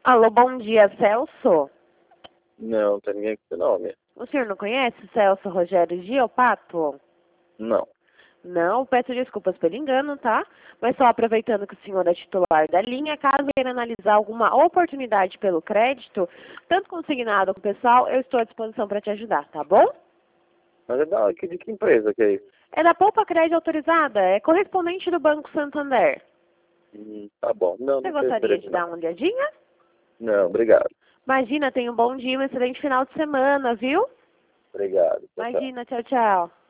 Alô, bom dia, Celso. Não, tem ninguém com esse nome. O senhor não conhece o Celso Rogério Giopato? Não. Não, peço desculpas pelo engano, tá? Mas só aproveitando que o senhor é titular da linha, caso queira analisar alguma oportunidade pelo crédito, tanto consignado como pessoal, eu estou à disposição para te ajudar, tá bom? Mas é de que empresa que é isso? É da Poupa Crédito Autorizada, é correspondente do Banco Santander. Tá bom. Não, Você não tem gostaria interesse de não. dar uma olhadinha? Não, obrigado. Imagina, tenha um bom dia, um excelente final de semana, viu? Obrigado. Tchau, tchau. Imagina, tchau, tchau.